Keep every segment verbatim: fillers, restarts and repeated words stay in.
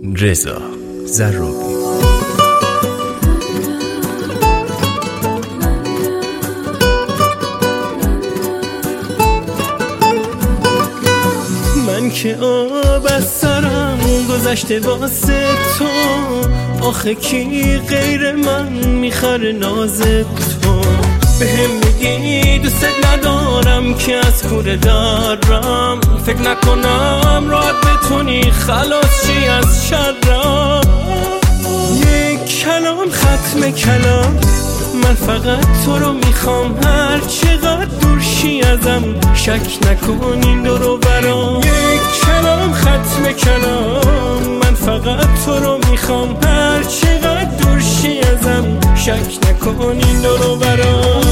رضا ضروبی. من که آب از سرم گذشته واسه تو، آخه کی غیر من میخره ناز تو؟ بهم میگی دوست ندارم که از کوره دارم، فکر نکنم راحت بتونی خلاص چی از شرم. یک کلام ختم کلام، من فقط تو رو میخوام، هر چقدر دور شی ازم شک نکن این دور و برام. یک کلام ختم کلام، من فقط تو رو میخوام، هر چقدر دور شی ازم شک نکن این دور و برام.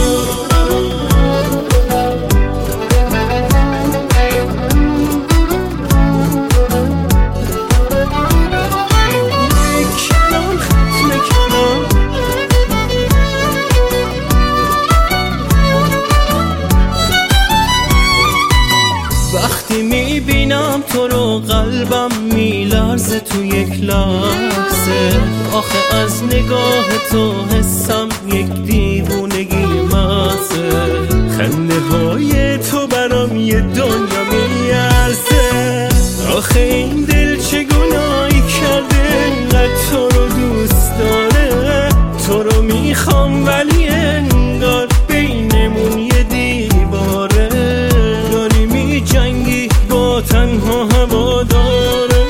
وقتی میبینم تو رو قلبم میلرزه تو یک لحظه، آخه از نگاه تو حسم یک دیوونگی محضه. خنده های تو برام یه دنیا میارزه، آخه این دل چه گناهی کرده اینقدر تو رو دوست داره. تو رو میخوام ولی انگار بینمون یه دیواره، داری میجنگی با تنها هوا داره.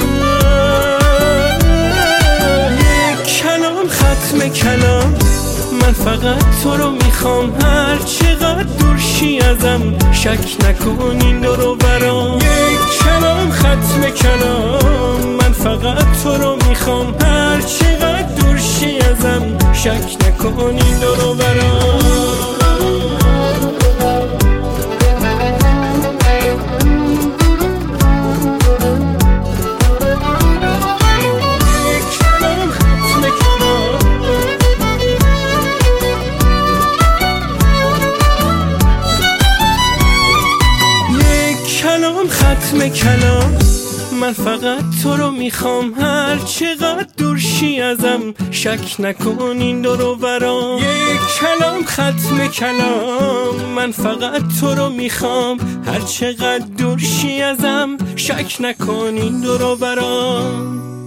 یک کلام ختم کلام، من فقط تو رو میخوام، هر چقدر دور شی ازم شک نکن این دور و برام. یک کلام ختم کلام، من فقط تو رو میخوام، هر چقدر دور شی ازم شک نکن این دور و برام. کلام ختم کلام، من فقط تو رو میخوام، هر چقدر دور شی ازم شک نکن این دور و برام. یک کلام ختم کلام، من فقط تو رو میخوام، هر چقدر دور شی ازم شک نکن این دور و برام.